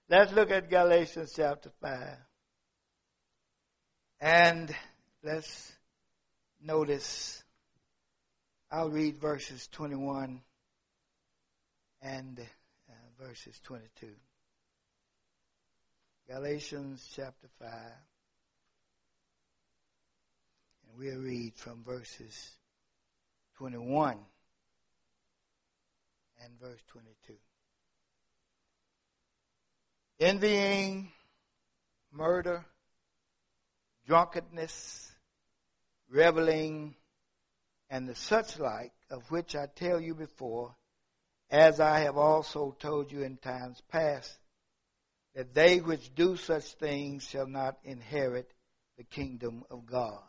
Let's look at Galatians chapter 5. And let's notice, I'll read verses 21 and verses 22. Galatians chapter 5. And we'll read from verses 21 and verse 22. Envying, murder, drunkenness, reveling, and the such like, of which I tell you before, as I have also told you in times past, that they which do such things shall not inherit the kingdom of God.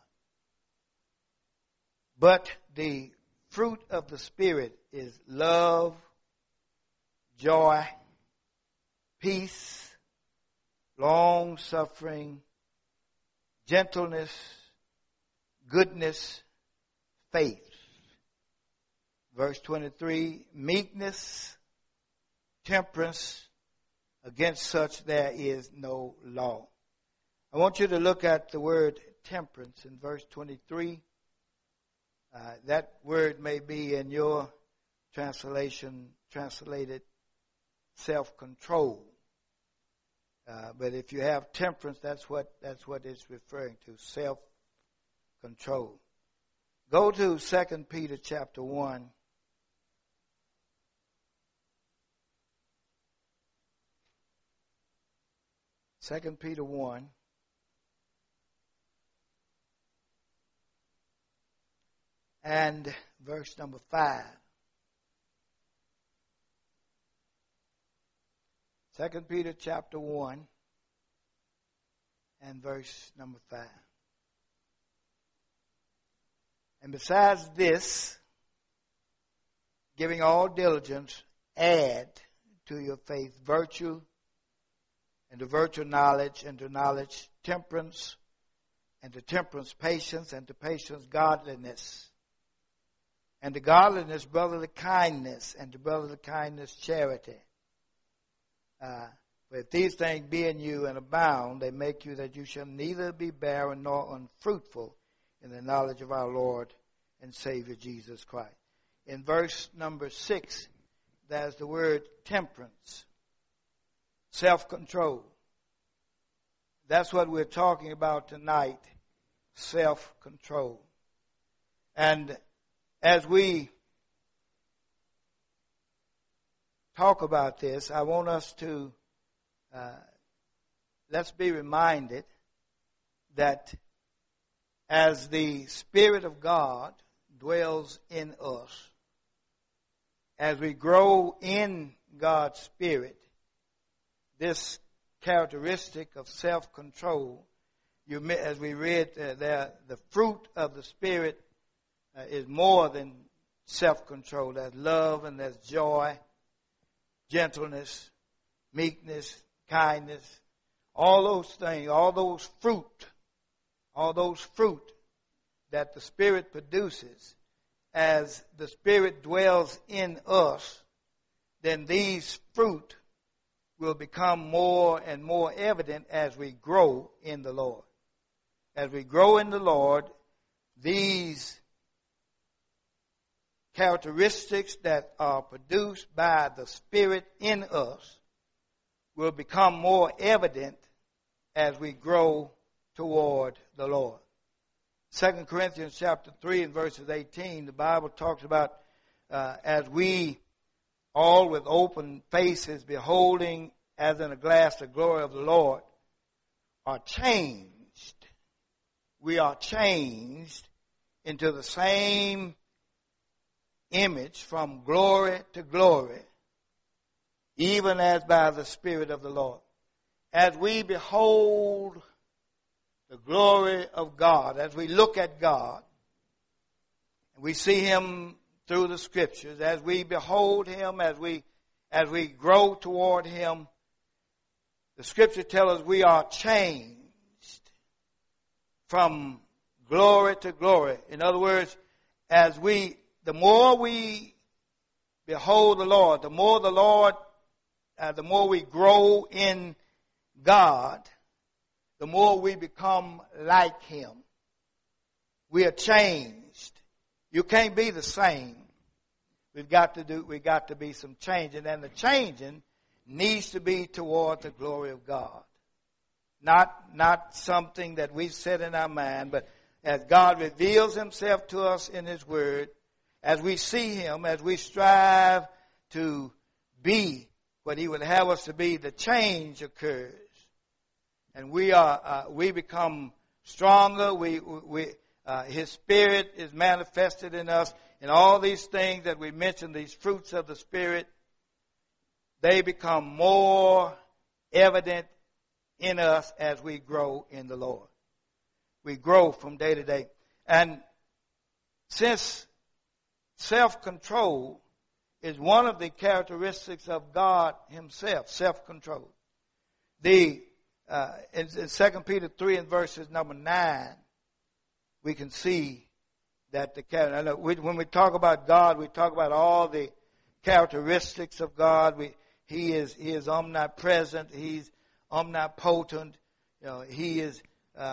But the fruit of the Spirit is love, joy, peace, long-suffering, gentleness, goodness, faith. Verse 23, meekness, temperance, against such there is no law. I want you to look at the word temperance in verse 23. That word may be in your translation translated self-control. But if you have temperance, that's what it's referring to, self-control. Go to 2 Peter chapter 1. 2 Peter 1. And verse number 5. 2 Peter chapter 1 and verse number 5. And besides this, giving all diligence, add to your faith virtue, and to virtue knowledge, and to knowledge temperance, and to temperance patience, and to patience godliness, and to godliness brotherly kindness, and to brotherly kindness charity. For if these things be in you and abound, they make you that you shall neither be barren nor unfruitful in the knowledge of our Lord and Savior Jesus Christ. In verse number 6, there's the word temperance, self-control. That's what we're talking about tonight, self-control. And as we talk about this, I want us to let's be reminded that as the Spirit of God dwells in us, as we grow in God's Spirit, this characteristic of self-control, as we read there, the fruit of the Spirit is more than self-control. There's love and there's joy, gentleness, meekness, kindness, all those things, all those fruit that the Spirit produces. As the Spirit dwells in us, then these fruit will become more and more evident as we grow in the Lord. As we grow in the Lord, these characteristics that are produced by the Spirit in us will become more evident as we grow toward the Lord. 2 Corinthians chapter 3 and verses 18, the Bible talks about as we all with open faces beholding as in a glass the glory of the Lord are changed. We are changed into the same image from glory to glory, even as by the Spirit of the Lord. As we behold the glory of God, as we look at God, and we see Him through the Scriptures, as we behold Him, as we grow toward Him, the Scripture tells us we are changed from glory to glory. In other words, the more we behold the Lord, the more the Lord the more we grow in God, the more we become like Him. We are changed. You can't be the same. We've got to be some changing, and the changing needs to be toward the glory of God. Not something that we set in our mind, but as God reveals Himself to us in His Word, as we see Him, as we strive to be what He would have us to be, the change occurs. And we become stronger. His Spirit is manifested in us. And all these things that we mentioned, these fruits of the Spirit, they become more evident in us as we grow in the Lord. We grow from day to day. And since self-control is one of the characteristics of God Himself, self-control. In 2 Peter 3 and verses number 9, we can see that when we talk about God, we talk about all the characteristics of God. He is omnipresent. He's omnipotent. He is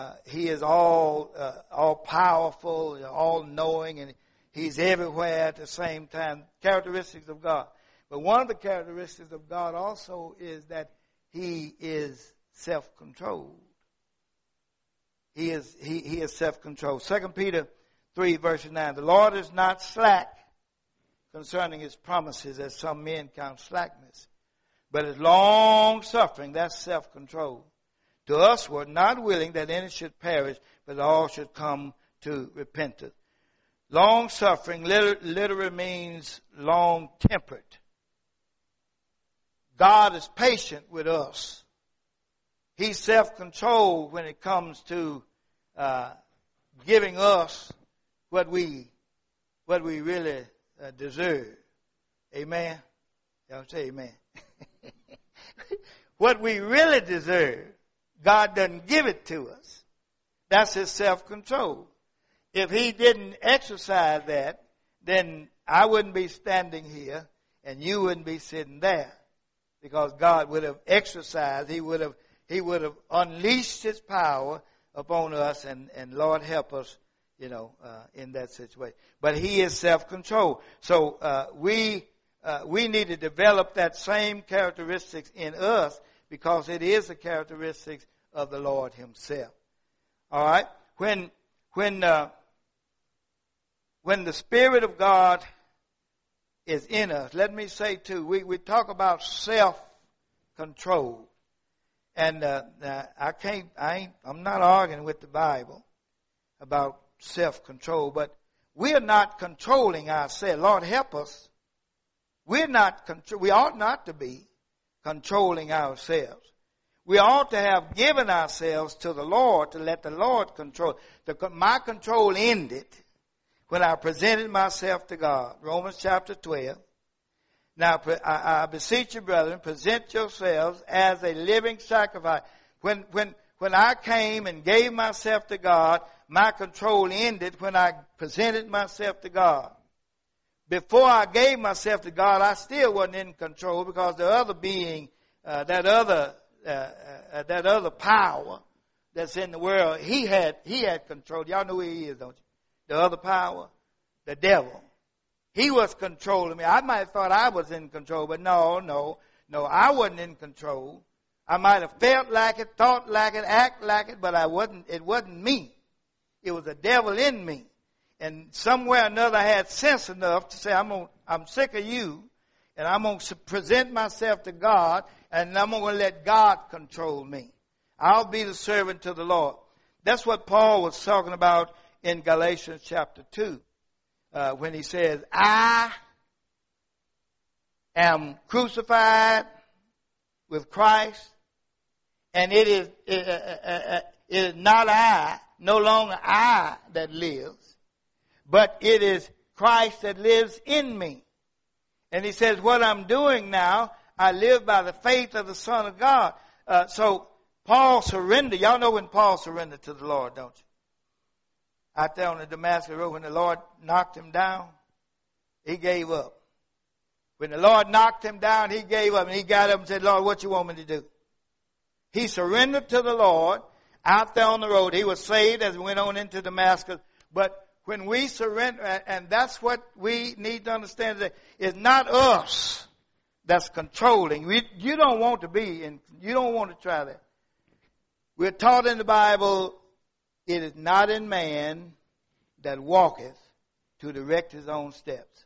all powerful, all knowing, and He's everywhere at the same time. Characteristics of God. But one of the characteristics of God also is that He is self-controlled. He is self-controlled. 2 Peter 3 verse 9. The Lord is not slack concerning His promises, as some men count slackness, but is long-suffering, that's self-control, to usward, not willing that any should perish, but all should come to repentance. Long-suffering literally means long-tempered. God is patient with us. He's self-controlled when it comes to giving us what we really deserve. Amen? Y'all say amen. What we really deserve, God doesn't give it to us. That's His self-control. If He didn't exercise that, then I wouldn't be standing here and you wouldn't be sitting there, because God would have exercised. He would have unleashed His power upon us, and Lord help us, in that situation. But He is self-control. So we need to develop that same characteristics in us, because it is a characteristic of the Lord Himself. All right. When the Spirit of God is in us, let me say too, we talk about self-control. And I'm not arguing with the Bible about self-control, but we are not controlling ourselves. Lord help us. We ought not to be controlling ourselves. We ought to have given ourselves to the Lord to let the Lord control. My control ended when I presented myself to God. Romans chapter 12. Now, I beseech you, brethren, present yourselves as a living sacrifice. When I came and gave myself to God, my control ended when I presented myself to God. Before I gave myself to God, I still wasn't in control, because the other being, that other power that's in the world, he had control. Y'all know who he is, don't you? The other power, the devil. He was controlling me. I might have thought I was in control, but no, I wasn't in control. I might have felt like it, thought like it, act like it, but it wasn't me. It was the devil in me. And somewhere or another I had sense enough to say, I'm sick of you, and I'm going to present myself to God, and I'm going to let God control me. I'll be the servant to the Lord. That's what Paul was talking about in Galatians chapter 2, when he says, I am crucified with Christ, and it is not I, no longer I that lives, but it is Christ that lives in me. And he says, what I'm doing now, I live by the faith of the Son of God. So Paul surrendered. Y'all know when Paul surrendered to the Lord, don't you? Out there on the Damascus Road, when the Lord knocked him down, he gave up. When the Lord knocked him down, he gave up and he got up and said, Lord, what you want me to do? He surrendered to the Lord out there on the road. He was saved as he went on into Damascus. But when we surrender, and that's what we need to understand today, it's not us that's controlling. You don't want to be, and you don't want to try that. We're taught in the Bible, it is not in man that walketh to direct his own steps.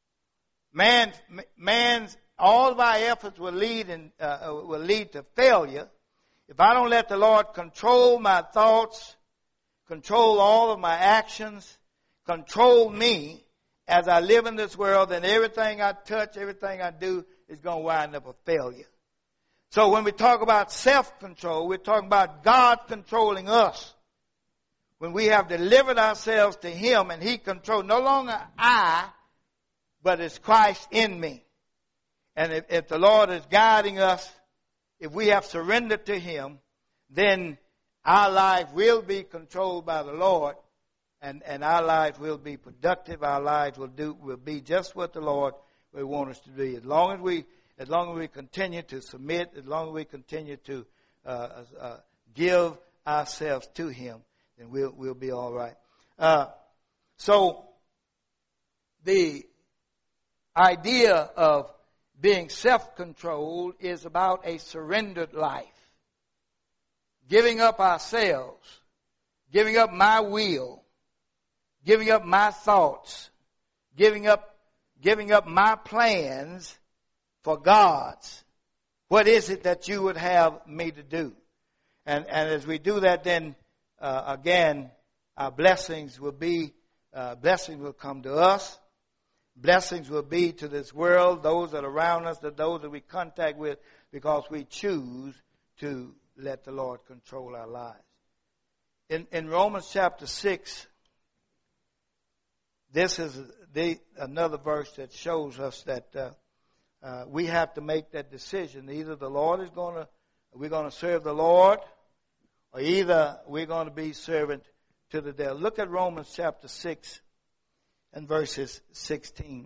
Man's all of our efforts will lead to failure if I don't let the Lord control my thoughts, control all of my actions, control me as I live in this world. Then everything I touch, everything I do is going to wind up a failure. So when we talk about self-control, we're talking about God controlling us. When we have delivered ourselves to Him and He controls, no longer I, but it's Christ in me. And if the Lord is guiding us, if we have surrendered to Him, then our life will be controlled by the Lord, and our lives will be productive. Our lives will be just what the Lord will want us to be. As long as we continue to submit, as long as we continue to give ourselves to Him, then we'll be all right. So the idea of being self-controlled is about a surrendered life. Giving up ourselves, giving up my will, giving up my thoughts, giving up my plans for God's. What is it that you would have me to do? And as we do that, then again, our blessings will come to us. Blessings will be to this world, those that are around us, those that we contact with, because we choose to let the Lord control our lives. In Romans chapter 6, this is another verse that shows us that we have to make that decision. Either we're going to serve the Lord, or either we're going to be servant to the devil. Look at Romans chapter 6 and verses 16.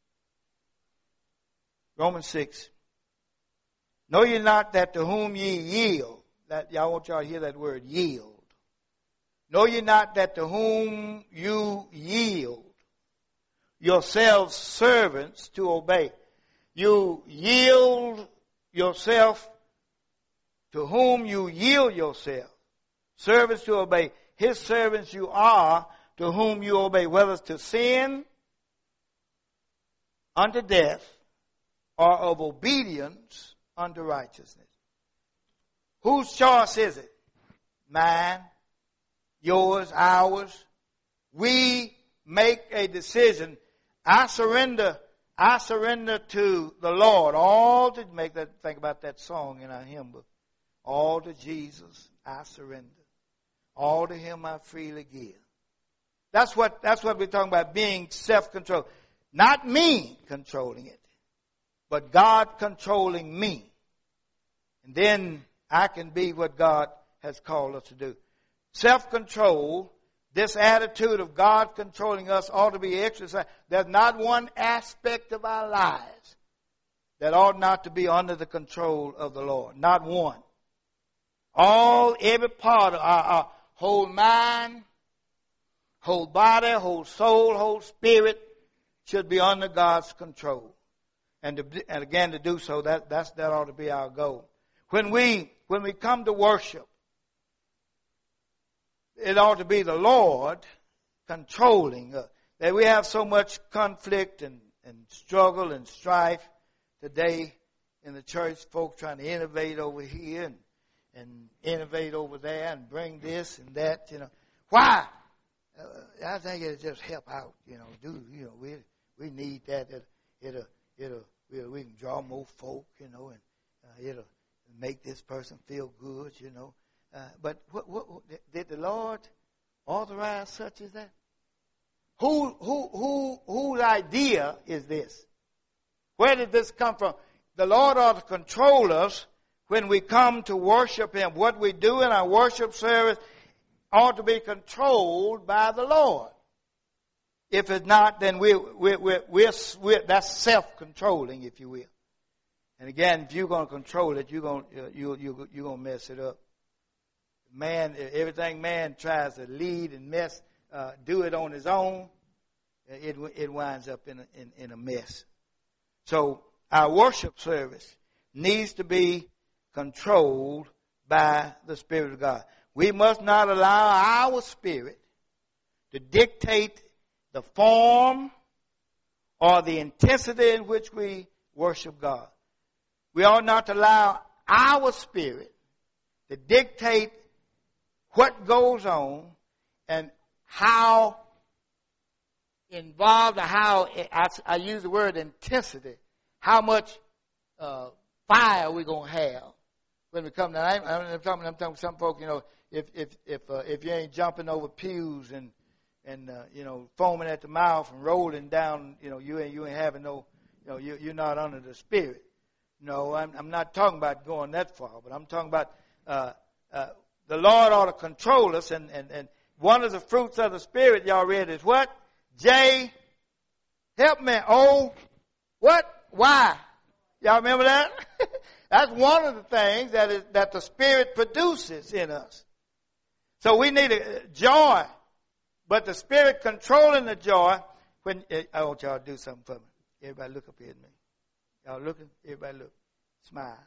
Romans 6. Know ye not that to whom ye yield, I want y'all to hear that word, yield. Know ye not that to whom you yield yourselves servants to obey. You yield yourself to whom you yield yourself. Servants to obey. His servants you are to whom you obey, whether it's to sin, unto death, or of obedience unto righteousness. Whose choice is it? Mine, yours, ours. We make a decision. I surrender to the Lord. Think about that song in our hymn book. All to Jesus I surrender. All to Him I freely give. That's what we're talking about, being self-controlled. Not me controlling it, but God controlling me. And then I can be what God has called us to do. Self-control, this attitude of God controlling us, ought to be exercised. There's not one aspect of our lives that ought not to be under the control of the Lord. Not one. Every part of our whole mind, whole body, whole soul, whole spirit should be under God's control. And again, to do so, that ought to be our goal. When we come to worship, it ought to be the Lord controlling us. That we have so much conflict and struggle and strife today in the church, folks trying to innovate over here and innovate over there and bring this and that, Why? I think it'll just help out, we need that. We can draw more folk, and it'll make this person feel good, But what did the Lord authorize such as that? Whose idea is this? Where did this come from? The Lord ought to control us when we come to worship Him. What we do in our worship service ought to be controlled by the Lord. If it's not, then that's self-controlling, if you will. And again, if you're going to control it, you're going to mess it up. Man, everything man tries to lead and do it on his own, it winds up in a mess. So our worship service needs to be controlled by the Spirit of God. We must not allow our spirit to dictate the form or the intensity in which we worship God. We ought not to allow our spirit to dictate what goes on and how involved, or how, I use the word intensity, how much fire we're going to have when we come down. I'm talking to some folk, if you ain't jumping over pews and foaming at the mouth and rolling down, you ain't having you're not under the Spirit. No, I'm not talking about going that far, but I'm talking about the Lord ought to control us, and one of the fruits of the Spirit, y'all read, is what? J, help me. O, what? Y. Y'all remember that? That's one of the things that the Spirit produces in us. So we need joy, but the Spirit controlling the joy. I want y'all to do something for me. Everybody look up here at me. Y'all looking? Everybody look. Smile.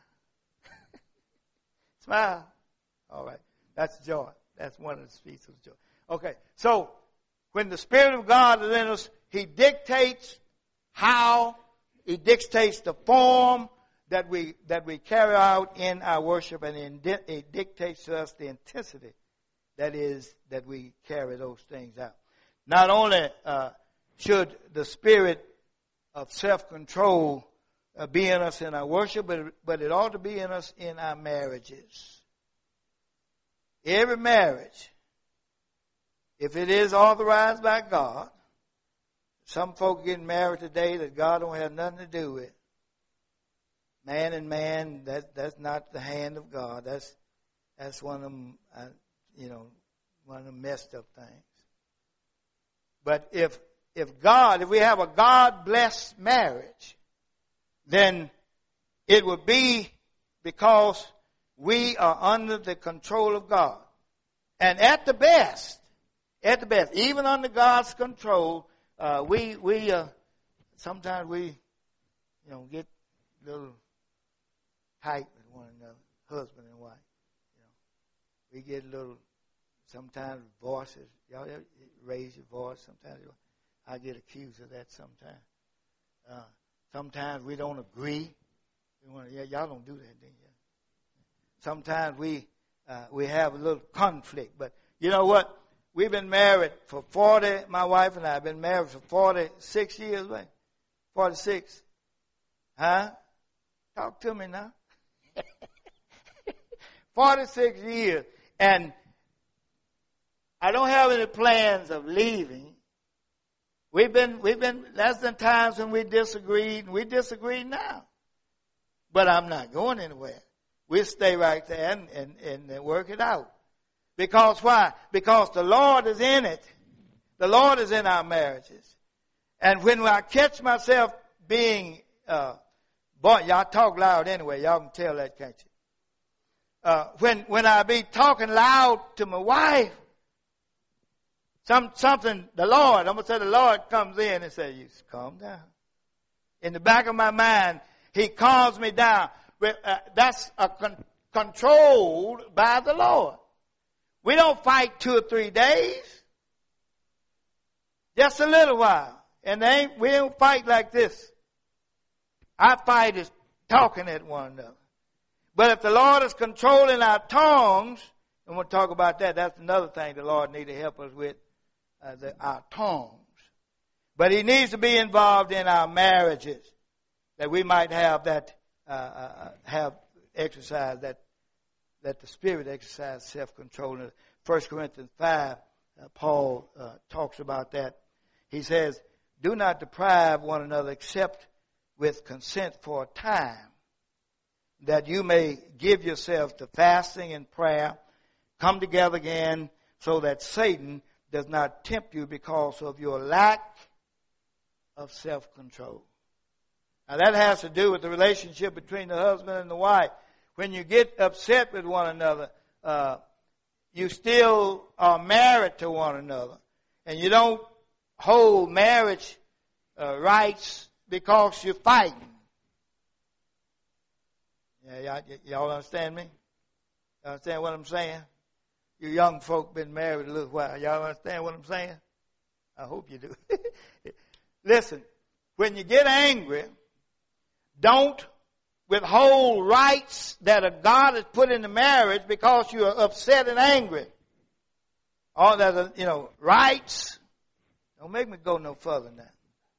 Smile. All right. That's joy. That's one of the species of joy. Okay. So when the Spirit of God is in us, He dictates He dictates the form that we carry out in our worship, and it dictates to us the intensity that we carry those things out. Not only should the spirit of self-control be in us in our worship, but it ought to be in us in our marriages. Every marriage, if it is authorized by God, some folk getting married today that God don't have nothing to do with. Man and man, that's not the hand of God. That's one of them, one of the messed up things. But if we have a God-blessed marriage, then it would be because we are under the control of God. And at the best, even under God's control, we sometimes we get a little tight with one another, husband and wife. We get a little, sometimes voices. Y'all raise your voice. Sometimes I get accused of that sometimes. Sometimes we don't agree. Y'all don't do that, do you? Sometimes we have a little conflict. But you know what? We've been married for my wife and I have been married for 46 years, right? 46. Huh? Talk to me now. 46 years. And I don't have any plans of leaving. We've been less than times when we disagreed, and we disagree now. But I'm not going anywhere. We'll stay right there and work it out. Because why? Because the Lord is in it. The Lord is in our marriages. And when I catch myself being, boy, y'all talk loud anyway. Y'all can tell that, can't you? When I be talking loud to my wife, something, the Lord comes in and says, you calm down. In the back of my mind, He calms me down. That's controlled by the Lord. We don't fight 2 or 3 days. Just a little while. And we don't fight like this. Our fight is talking at one another. But if the Lord is controlling our tongues, and we'll talk about that, that's another thing the Lord needs to help us with, our tongues. But He needs to be involved in our marriages, that we might have that, have exercise, that the Spirit exercise self-control. In 1 Corinthians 5, Paul talks about that. He says, do not deprive one another except with consent for a time, that you may give yourself to fasting and prayer, come together again, so that Satan does not tempt you because of your lack of self-control. Now that has to do with the relationship between the husband and the wife. When you get upset with one another, you still are married to one another. And you don't hold marriage rights because you're fighting. Yeah, y'all understand me? You understand what I'm saying? You young folk been married a little while. Y'all understand what I'm saying? I hope you do. Listen, when you get angry, don't withhold rights that God has put in the marriage because you are upset and angry. All that, rights. Don't make me go no further now.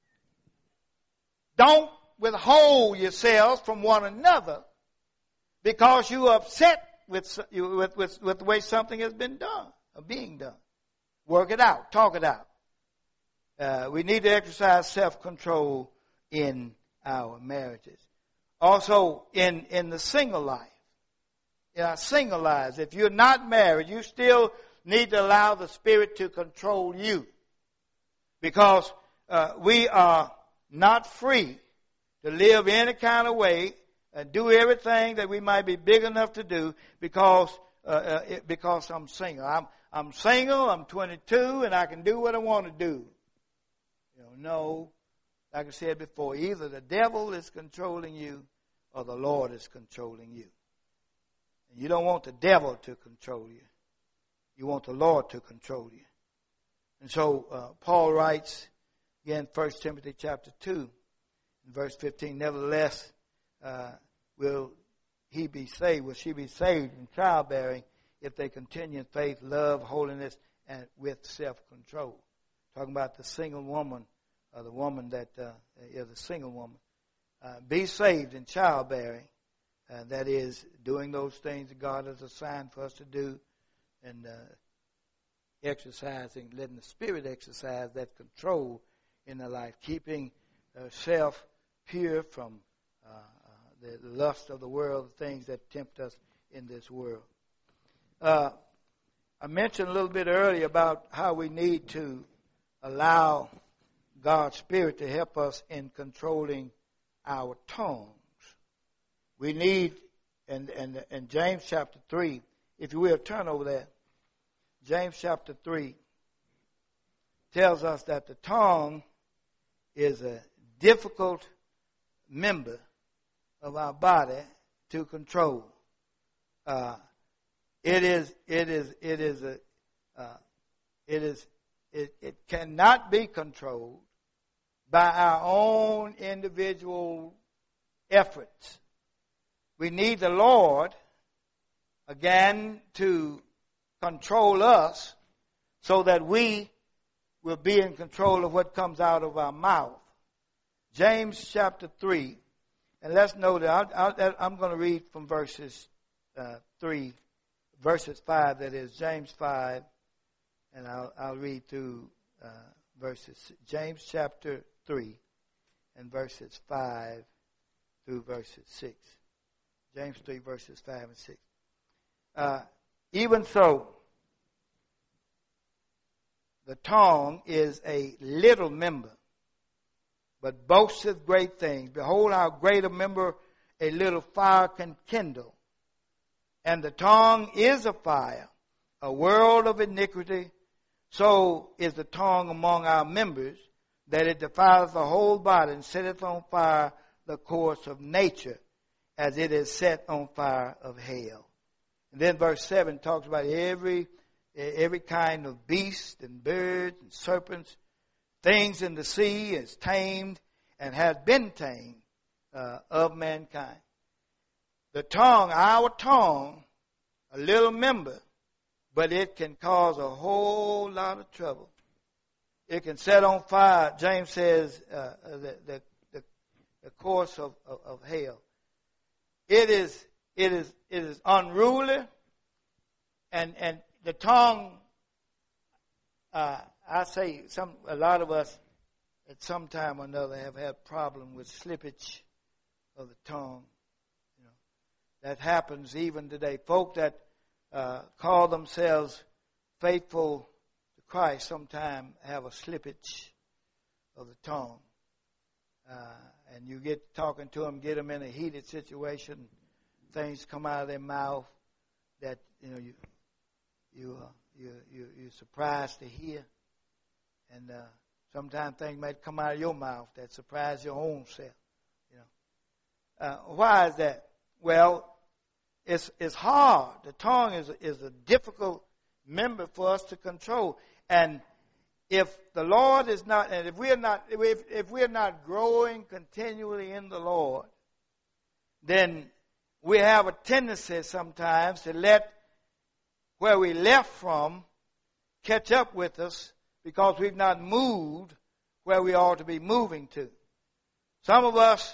Don't withhold yourselves from one another because you are upset with the way something has been done or being done. Work it out. Talk it out. We need to exercise self-control in our marriages. Also, in the single life. In our single lives, if you're not married, you still need to allow the Spirit to control you. Because we are not free to live any kind of way and do everything that we might be big enough to do because I'm single. I'm single, I'm 22, and I can do what I want to do. No, like I said before, either the devil is controlling you or the Lord is controlling you. And you don't want the devil to control you. You want the Lord to control you. And so Paul writes, again, 1 Timothy chapter 2, in verse 15, nevertheless, will she be saved in childbearing if they continue in faith, love, holiness, and with self-control. Talking about the single woman, or the woman that is a single woman. Be saved in childbearing. That is, doing those things that God has assigned for us to do, and exercising, letting the Spirit exercise that control in their life, keeping self pure from the lust of the world, the things that tempt us in this world. I mentioned a little bit earlier about how we need to allow God's Spirit to help us in controlling our tongues. We need, in James chapter 3, if you will, turn over there. James chapter 3 tells us that the tongue is a difficult member of our body to control. It cannot be controlled by our own individual efforts. We need the Lord, again, to control us so that we will be in control of what comes out of our mouth. James chapter 3, and let's note that I'm going to read from verses 5, that is, James 5, and I'll read through James chapter 3 and verses 5 through verses 6. James 3 verses 5 and 6. Even so, the tongue is a little member, but boasteth great things. Behold, how great a member a little fire can kindle. And the tongue is a fire, a world of iniquity. So is the tongue among our members, that it defileth the whole body and setteth on fire the course of nature, as it is set on fire of hell. And then verse 7 talks about every kind of beast and birds and serpents, things in the sea is tamed and has been tamed of mankind. The tongue, our tongue, a little member, but it can cause a whole lot of trouble. It can set on fire, James says, the course of hell. It is unruly, and the tongue. I say a lot of us at some time or another have had problem with slippage of the tongue. That happens even today. Folk that call themselves faithful to Christ sometimes have a slippage of the tongue. And you get talking to them, get them in a heated situation, things come out of their mouth that you're surprised to hear, and sometimes things might come out of your mouth that surprise your own self. Why is that? Well, it's hard. The tongue is a difficult member for us to control, and if the Lord is not, and if we're not growing continually in the Lord, then we have a tendency sometimes to let where we left from catch up with us because we've not moved where we ought to be moving to. Some of us,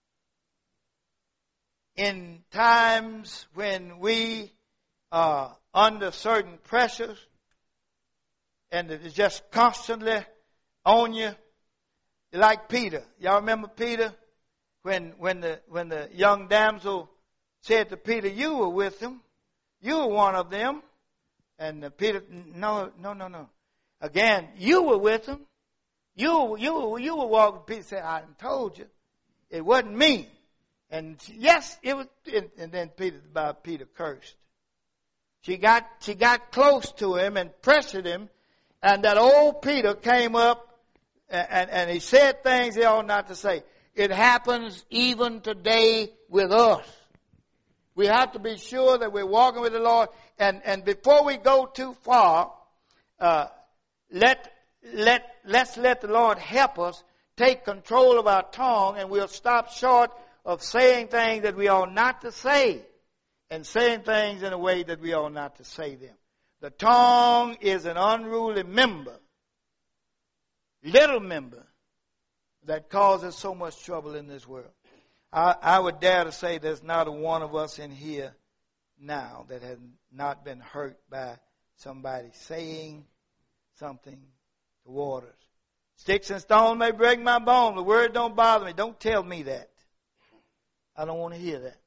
in times when we are under certain pressures, and it's just constantly on you, like Peter. Y'all remember Peter? When the young damsel said to Peter, "You were with him. You were one of them." And Peter, no. Again, you were with him. You were walking. Peter said, "I told you, it wasn't me." And yes, it was. And then Peter cursed. She got close to him and pressured him, and that old Peter came up and he said things he ought not to say. It happens even today with us. We have to be sure that we're walking with the Lord. And before we go too far, let's let the Lord help us take control of our tongue, and we'll stop short of saying things that we ought not to say, and saying things in a way that we ought not to say them. The tongue is an unruly member, little member, that causes so much trouble in this world. I would dare to say there's not a one of us in here now that has not been hurt by somebody saying something toward us. Sticks and stones may break my bones. The word don't bother me. Don't tell me that. I don't want to hear that.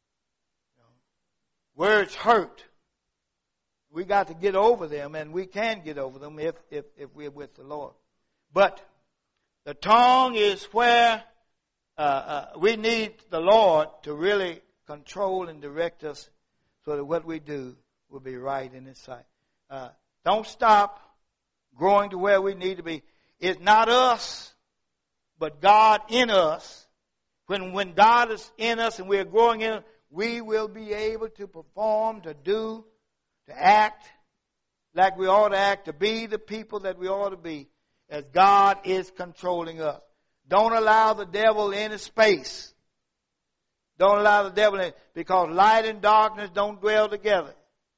Words hurt. We got to get over them, and we can get over them if we're with the Lord. But the tongue is where we need the Lord to really control and direct us so that what we do will be right in His sight. Don't stop growing to where we need to be. It's not us, but God in us. When God is in us and we're growing in us, we will be able to perform, to do, to act like we ought to act, to be the people that we ought to be, as God is controlling us. Don't allow the devil any space. Don't allow the devil in, because light and darkness don't dwell together.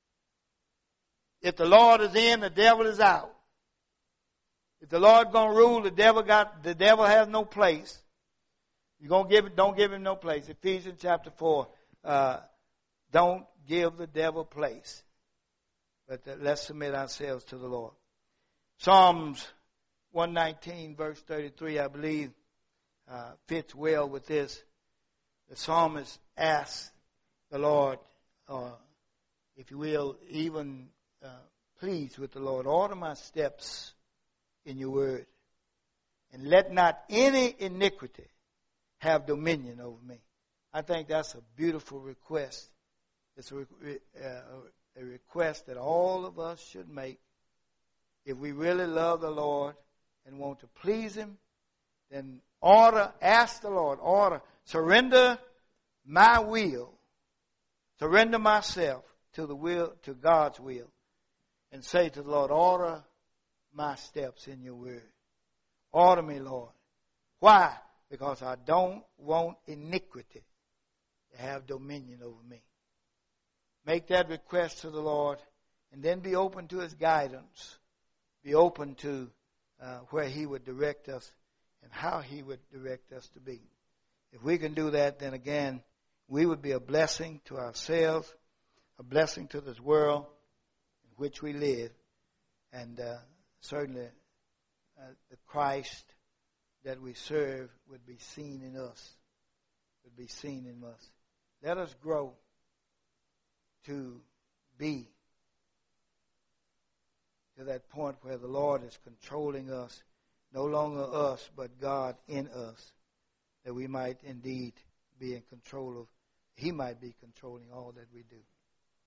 If the Lord is in, the devil is out. If the Lord gonna rule, the devil has no place. Don't give him no place. Ephesians chapter 4. Don't give the devil place. But let's submit ourselves to the Lord. Psalms 119 verse 33, I believe, fits well with this. The psalmist asks the Lord, if you will, even please with the Lord, order my steps in your word, and let not any iniquity have dominion over me. I think that's a beautiful request. It's a request that all of us should make. If we really love the Lord and want to please Him, then ask the Lord, surrender my will, surrender myself to God's will, and say to the Lord, order my steps in your word. Order me, Lord. Why? Because I don't want iniquity to have dominion over me. Make that request to the Lord, and then be open to His guidance. Be open to where He would direct us and how He would direct us to be. If we can do that, then again, we would be a blessing to ourselves, a blessing to this world in which we live, and certainly the Christ that we serve would be seen in us. Would be seen in us. Let us grow to be to that point where the Lord is controlling us, no longer us, but God in us, that we might indeed be in control of, He might be controlling all that we do.